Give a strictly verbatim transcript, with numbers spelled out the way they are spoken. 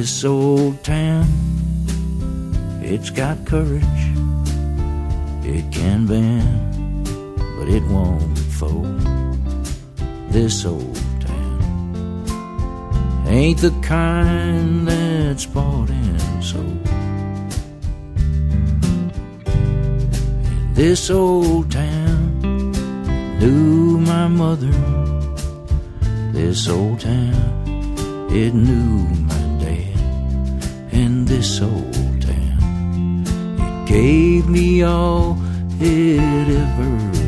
This old town, it's got courage. It can bend, but it won't fold. This old town ain't the kind that's bought and sold. And this old town knew my mother. This old town, it knew my dad. And this old town, it gave me all it ever